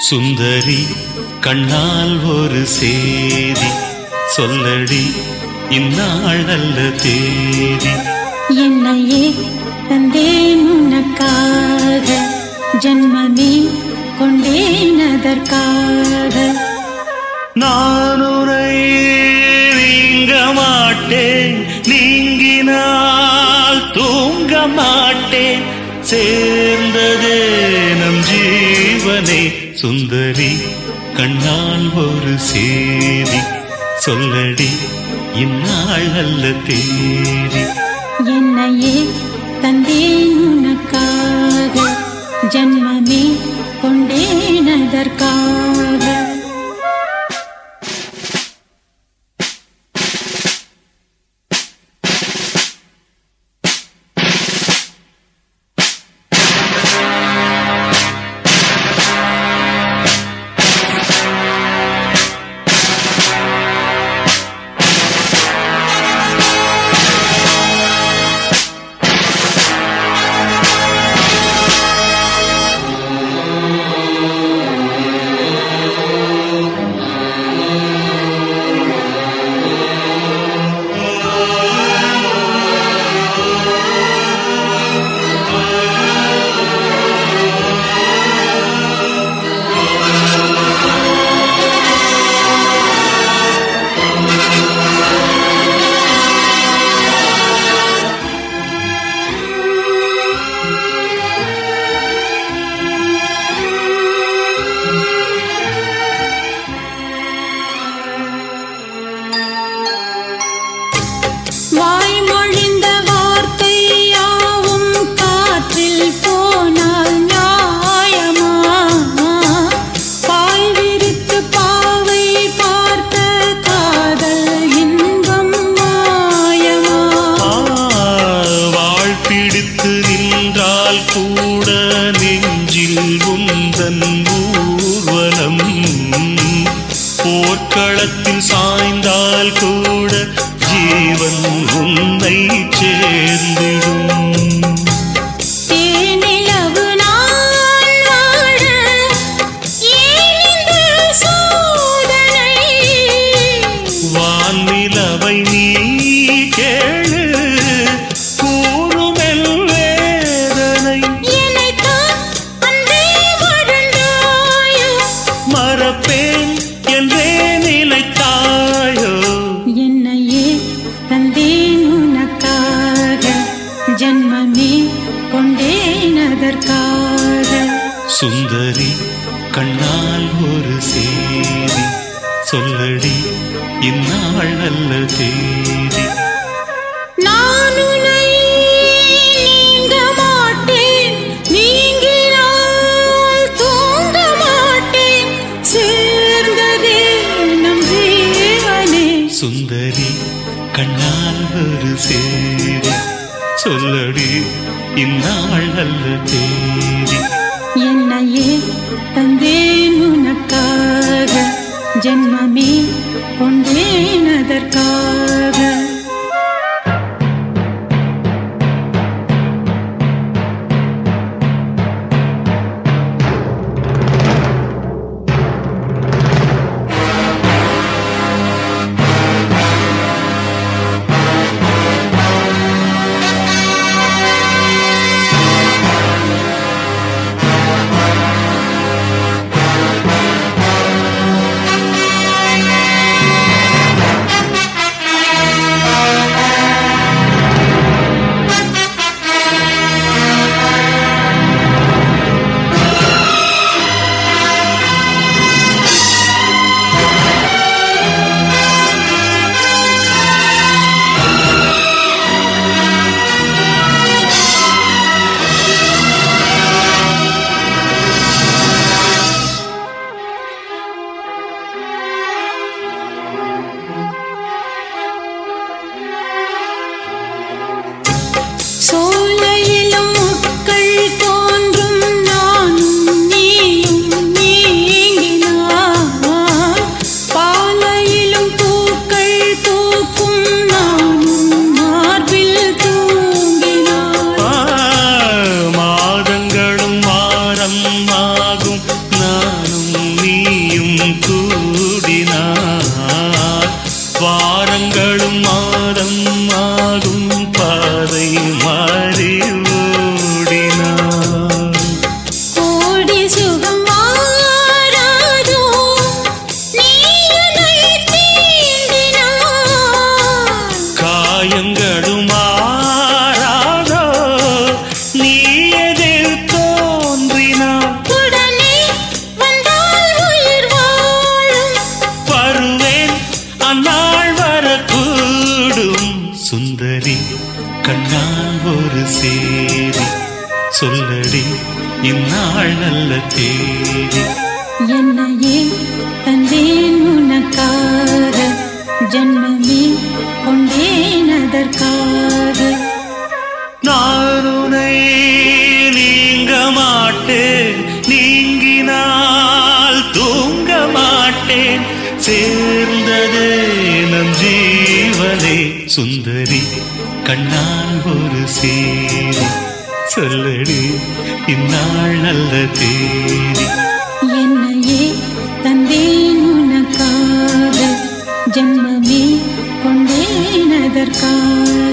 சுந்தரி கண்ணால் ஒரு சேதி சொல்லடி, இந்நாள் நல்ல தேதி. என்னையே தந்தேன் உனக்காக, ஜன்மமே கொண்டேன் அதற்காக. நான் உரை நீங்க மாட்டேன், நீங்கினால் தூங்க மாட்டேன். சேர்ந்ததே நம் ஜீவனே. சுந்தரி கண்ணால் ஒரு சேதி சொல்லடி, இந்நாள் நல்ல தேதி. என்னையே தந்தேன் உனக்காக, ஜன்மமே கொண்டேன் அதற்காக. கூட நெஞ்சில் உந்தன் ஊர்வலம், போர்க்களத்தில் சாய்ந்தால் கூட ஜீவன் உன்னை சேர்ந்திடும். வான்நிலவை நீ கேளு, கூறுமெல் வேதனை. மறப்பேன் என்றே நினைத்தாயோ. என்னையே தந்தேன் உனக்காக, ஜன்மமே கொண்டேன் அதற்காக. சுந்தரி கண்ணால் ஒரு சேதி சொல்லடி, இந்நாள் நல்ல தேதி. நான் உன்னை நீங்க மாட்டேன், நீங்கினால் தூங்க மாட்டேன். சேர்ந்ததே நம் ஜீவனே. சுந்தரி கண்ணால் ஒரு சேதி சொல்லடி, இந்நாள் நல்ல தேதி. என்னையே தந்தேன் உனக்காக, ஜன்மமே கொண்டேன் அதற்காக. கூடினார் வாரங்களும் மாதம் ஆகும் பாதை மாறி ஓடினார் கோடி சுகம் மாறாதோ நீயுனை தீண்டினார் காயங்களும் மாறாதோ நீ எதில் தோன்றினார் உடனே வந்தால் உயிர் வாழும் வருவேன் அந்நாள் வரக்கூடும் சுந்தரி கண்ணால் ஒரு சேரி சொல்லடி இந்நாள் நல்ல தேதி என்னையே தந்தேன் உனக்காக ஜன்மமே கொண்டேன் அதற்காக நான் உன்னை நீங்க மாட்டேன் நீங்கினால் தூங்க மாட்டேன் சேர்ந்ததே நம் ஜீவனே சுந்தரி கண்ணால் ஒரு சேரி சொல்லடி இந்நாள் நல்ல தேதி என்னையே தந்தேன் உனக்காக ஜன்மமே கொண்டேன் அதற்காக